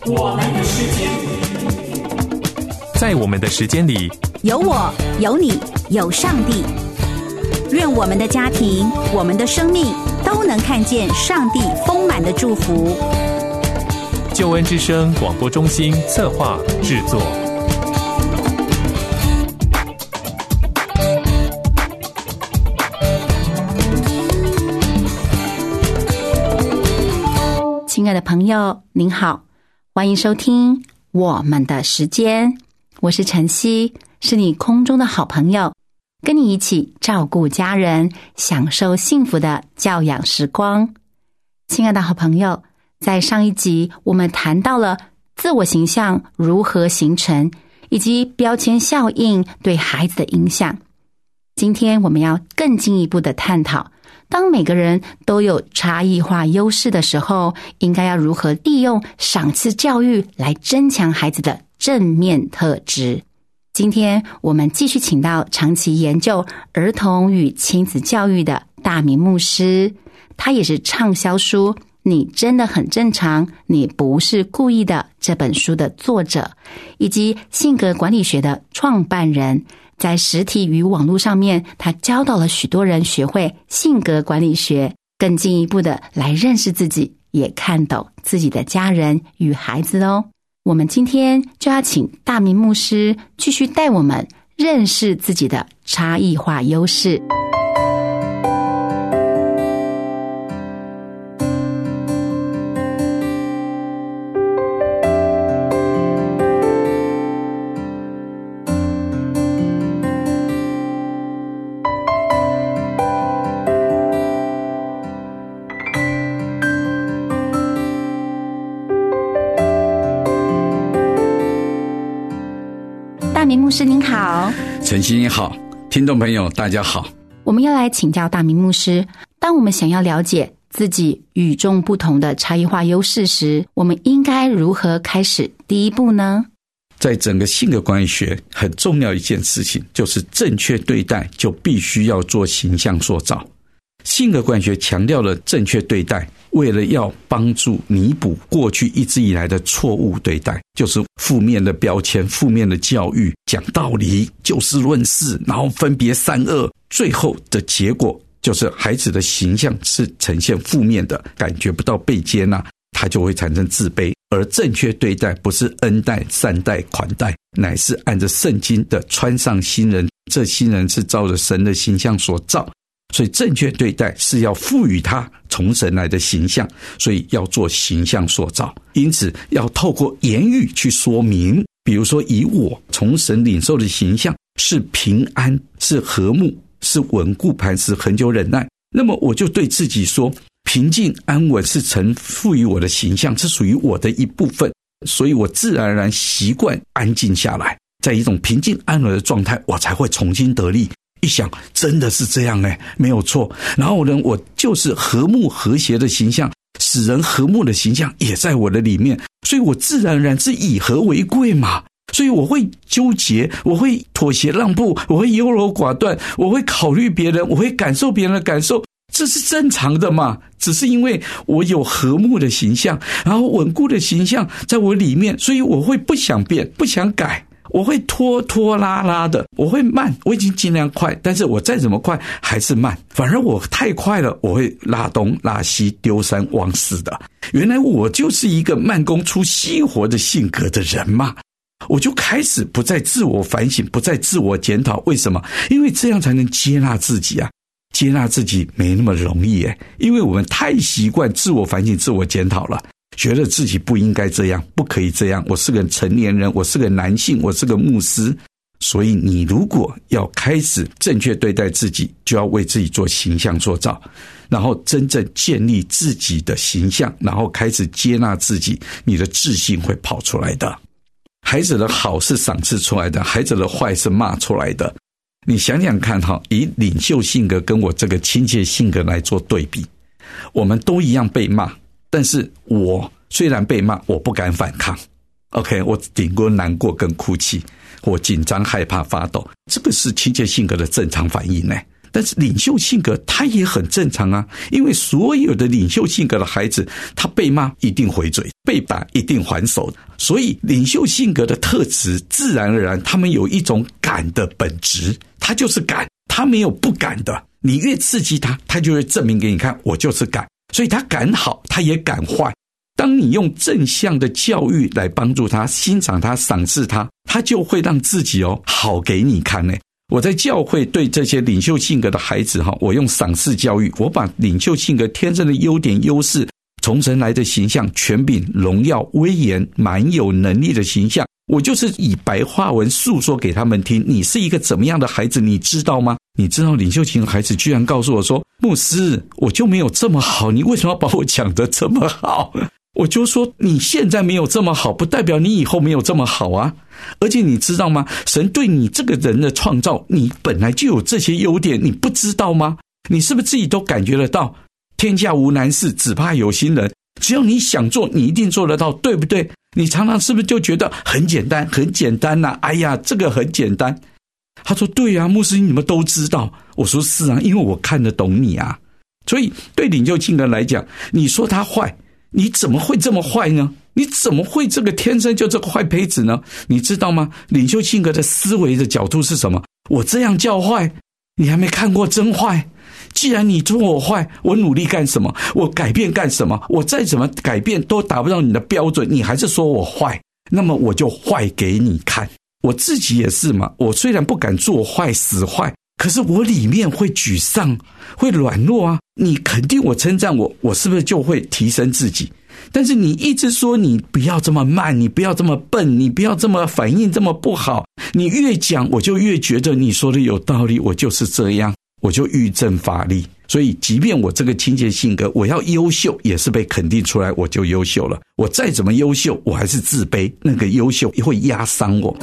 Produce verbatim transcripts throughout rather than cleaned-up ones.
我们的时间， 在我们的时间里， 有我，有你，有上帝。愿我们的家庭，我们的生命都能看见上帝丰满的祝福。 救恩之声广播中心策划制作。 亲爱的朋友，您好，欢迎收听我们的时间，我是晨曦，是你空中的好朋友，跟你一起照顾家人，享受幸福的教养时光。亲爱的好朋友，在上一集我们谈到了自我形象如何形成，以及标签效应对孩子的影响。今天我们要更进一步的探讨，当每个人都有差异化优势的时候，应该要如何利用赏赐教育来增强孩子的正面特质。今天我们继续请到长期研究儿童与亲子教育的大明牧师，他也是畅销书《你真的很正常，你不是故意的》这本书的作者，以及性格管理学的创办人。在实体与网络上面，他教导了许多人学会性格管理学，更进一步的来认识自己，也看懂自己的家人与孩子哦。我们今天就要请大明牧师继续带我们认识自己的差异化优势。大明牧师您好。 晨曦你好，听众朋友大家好。 我们要来请教大明牧师，当我们想要了解自己与众不同的差异化优势时，我们应该如何开始第一步呢？ 在整个性格管理学很重要一件事情，就是正确对待就必须要做形象塑造。性格管理学强调了正确对待，为了要帮助弥补过去一直以来的错误对待，就是负面的标签、负面的教育、讲道理、就事论事，然后分别善恶，最后的结果就是孩子的形象是呈现负面的，感觉不到被接纳，他就会产生自卑。而正确对待不是恩待、善待、款待，乃是按着圣经的穿上新人，这新人是照着神的形象所造。所以正确对待是要赋予他从神来的形象，所以要做形象塑造。因此要透过言语去说明，比如说以我从神领受的形象是平安、是和睦、是稳固磐石、恒久忍耐，那么我就对自己说，平静安稳是神赋予我的形象，是属于我的一部分，所以我自然而然习惯安静下来，在一种平静安稳的状态，我才会重新得力。一想真的是这样诶，没有错。然后呢，我就是和睦和谐的形象，使人和睦的形象也在我的里面，所以我自然而然是以和为贵嘛。所以我会纠结，我会妥协让步，我会优柔寡断，我会考虑别人，我会感受别人的感受，这是正常的嘛。只是因为我有和睦的形象，然后稳固的形象在我里面，所以我会不想变，不想改，我会拖拖拉拉的，我会慢，我已经尽量快，但是我再怎么快还是慢，反而我太快了，我会拉东拉西，丢三忘四的。原来我就是一个慢工出细活的性格的人嘛。我就开始不再自我反省，不再自我检讨。为什么？因为这样才能接纳自己啊。接纳自己没那么容易耶，因为我们太习惯自我反省、自我检讨了，觉得自己不应该这样，不可以这样，我是个成年人，我是个男性，我是个牧师。所以你如果要开始正确对待自己，就要为自己做形象塑造，然后真正建立自己的形象，然后开始接纳自己，你的自信会跑出来的。孩子的好是赏赐出来的，孩子的坏是骂出来的。你想想看哈，以领袖性格跟我这个亲切性格来做对比，我们都一样被骂，但是我虽然被骂，我不敢反抗。OK， 我顶多难过跟哭泣，我紧张害怕发抖，这个是亲切性格的正常反应呢。 但是领袖性格他也很正常啊，因为所有的领袖性格的孩子，他被骂一定回嘴，被打一定还手，所以领袖性格的特质自然而然他们有一种敢的本质，他就是敢，他没有不敢的，你越刺激他，他就会证明给你看，我就是敢，所以他敢好，他也敢坏。当你用正向的教育来帮助他，欣赏他，赏识他，他就会让自己哦好给你看呢。我在教会对这些领袖性格的孩子哈，我用赏识教育，我把领袖性格天生的优点优势，从神来的形象，权柄、荣耀、威严、蛮有能力的形象，我就是以白话文诉说给他们听。你是一个怎么样的孩子，你知道吗？你知道领袖型的孩子居然告诉我说，牧师，我就没有这么好，你为什么要把我讲得这么好？我就说，你现在没有这么好，不代表你以后没有这么好啊。而且你知道吗？神对你这个人的创造，你本来就有这些优点，你不知道吗？你是不是自己都感觉得到？天下无难事，只怕有心人。只要你想做，你一定做得到，对不对？你常常是不是就觉得很简单，很简单啊？哎呀，这个很简单。他说，对啊，牧师，你们都知道。我说是啊，因为我看得懂你啊。所以对领袖性格来讲，你说他坏，你怎么会这么坏呢？你怎么会这个天生就这个坏胚子呢？你知道吗？领袖性格的思维的角度是什么？我这样叫坏，你还没看过真坏。既然你说我坏，我努力干什么？我改变干什么？我再怎么改变都达不到你的标准，你还是说我坏，那么我就坏给你看。我自己也是嘛，我虽然不敢做坏死坏，可是我里面会沮丧，会软弱啊。你肯定我称赞我，我是不是就会提升自己？但是你一直说你不要这么慢，你不要这么笨，你不要这么反应这么不好，你越讲我就越觉得你说的有道理，我就是这样，我就欲振乏力。所以即便我这个清洁性格，我要优秀也是被肯定出来，我就优秀了。我再怎么优秀，我还是自卑，那个优秀会压伤我。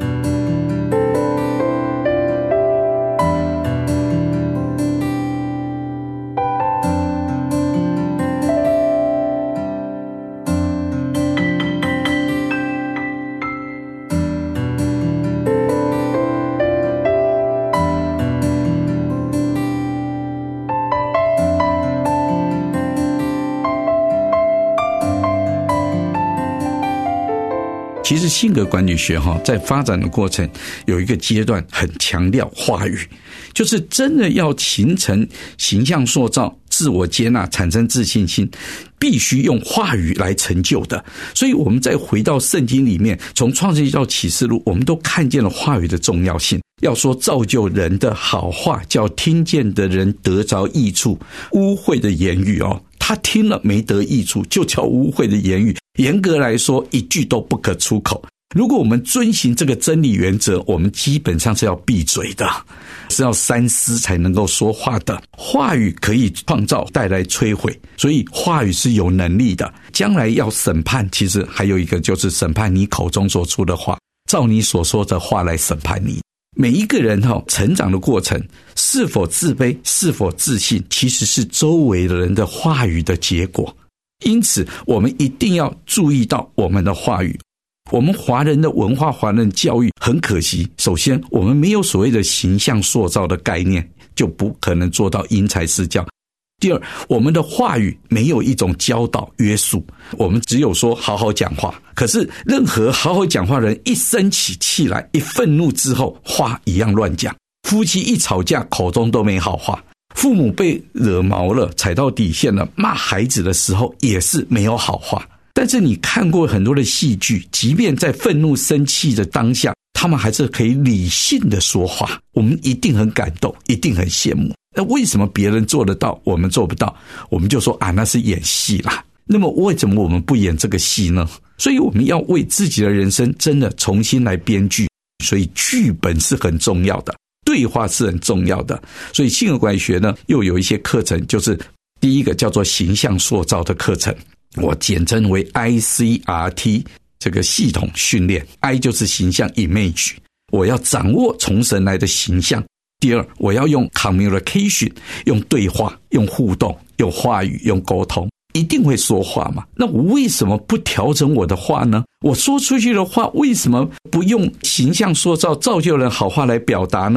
其实性格管理学哈，在发展的过程有一个阶段很强调话语，就是真的要形成形象塑造、自我接纳、产生自信心，必须用话语来成就的。所以我们再回到圣经里面，从创世纪到启示录，我们都看见了话语的重要性。要说造就人的好话，叫听见的人得着益处。污秽的言语哦，他听了没得益处，就叫污秽的言语。严格来说，一句都不可出口。如果我们遵循这个真理原则，我们基本上是要闭嘴的，是要三思才能够说话的。话语可以创造，带来摧毁，所以话语是有能力的。将来要审判，其实还有一个就是审判你口中所出的话，照你所说的话来审判你。每一个人哈成长的过程，是否自卑，是否自信，其实是周围的人的话语的结果。因此我们一定要注意到我们的话语。我们华人的文化、华人教育很可惜，首先我们没有所谓的形象塑造的概念，就不可能做到因材施教。第二，我们的话语没有一种教导约束，我们只有说好好讲话。可是任何好好讲话的人，一生起气来，一愤怒之后，话一样乱讲。夫妻一吵架，口中都没好话。父母被惹毛了，踩到底线了，骂孩子的时候也是没有好话。但是你看过很多的戏剧，即便在愤怒生气的当下，他们还是可以理性的说话，我们一定很感动，一定很羡慕。那为什么别人做得到，我们做不到？我们就说啊，那是演戏啦。那么为什么我们不演这个戏呢？所以我们要为自己的人生真的重新来编剧，所以剧本是很重要的，对话是很重要的。所以性格管理学呢，又有一些课程，就是第一个叫做形象塑造的课程，我简称为 I C R T 这个系统训练。 I 就是形象 image， 我要掌握从神来的形象。第二，我要用 communication， 用对话，用互动，用话语，用沟通，一定会说话嘛。那我为什么不调整我的话呢？我说出去的话为什么不用形象塑造造就人好话来表达呢？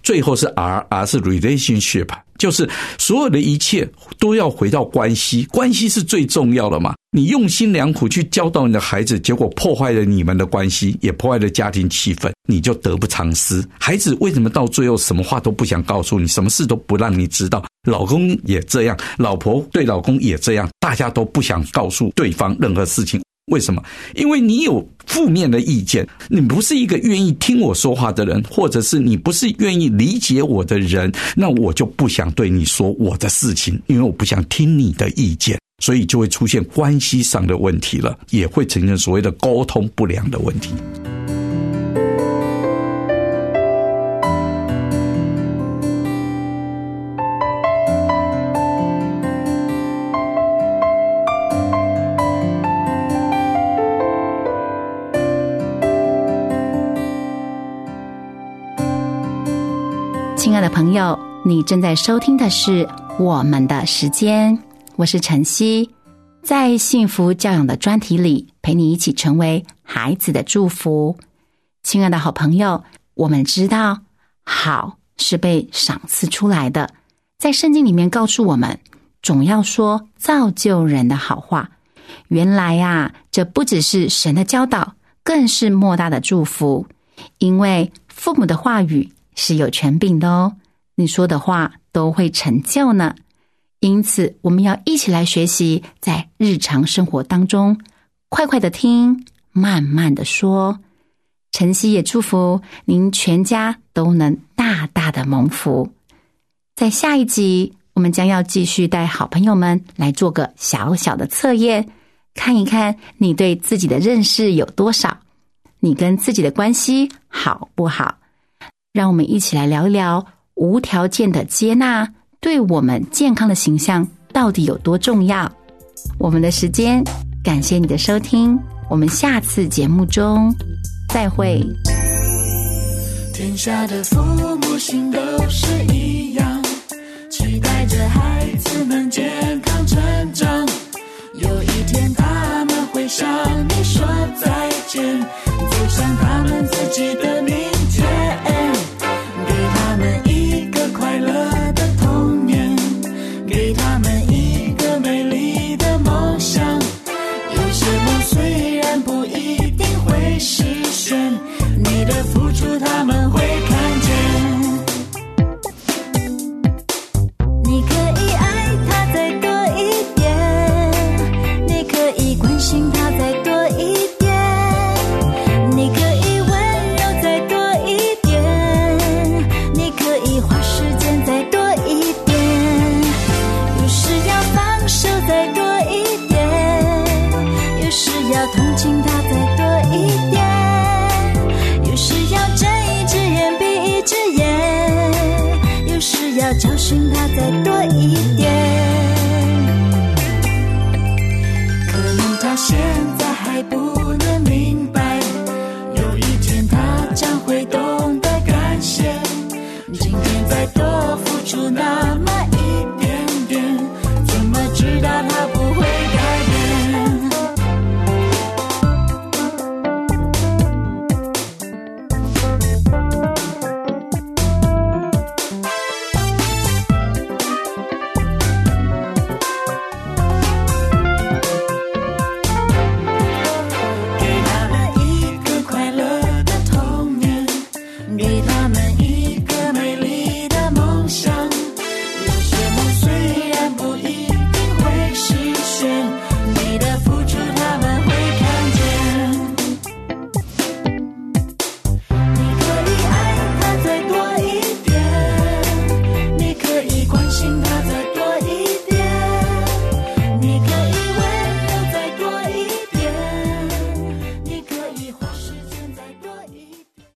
最后是 R，R 是 relationship， 就是所有的一切都要回到关系，关系是最重要的嘛。你用心良苦去教导你的孩子，结果破坏了你们的关系，也破坏了家庭气氛，你就得不偿失。孩子为什么到最后什么话都不想告诉你，什么事都不让你知道？老公也这样，老婆对老公也这样，大家都不想告诉对方任何事情。为什么？因为你有负面的意见，你不是一个愿意听我说话的人，或者是你不是愿意理解我的人，那我就不想对你说我的事情，因为我不想听你的意见，所以就会出现关系上的问题了，也会呈现所谓的沟通不良的问题。 亲爱的朋友，你正在收听的是我们的时间，我是晨曦，在幸福教养的专题里，陪你一起成为孩子的祝福。亲爱的好朋友，我们知道好是被赏赐出来的，在圣经里面告诉我们，总要说造就人的好话。原来啊，这不只是神的教导，更是莫大的祝福，因为父母的话语是有权柄的哦，你说的话都会成就呢。因此我们要一起来学习，在日常生活当中快快的听，慢慢的说。晨曦也祝福您全家都能大大的蒙福。在下一集，我们将要继续带好朋友们来做个小小的测验，看一看你对自己的认识有多少，你跟自己的关系好不好。让我们一起来聊一聊无条件的接纳对我们健康的形象到底有多重要。我们的时间，感谢你的收听，我们下次节目中再会。 天下的父母心都是一样，期待着孩子们健康成长，有一天他们会向你说再见，走向他们自己的明天，给他们一个快乐的童年，给他们一个美丽的梦想。有些梦虽然不一定会实现，你的付出他们会看见。你可以爱他再多一点，你可以关心他再多一点，你可以温柔再多一点，你可以花时间再多一点，有时要放手再多一点，有时要同情他再多一点，有时要睁一只眼闭一只眼，有时要教训他再多一点。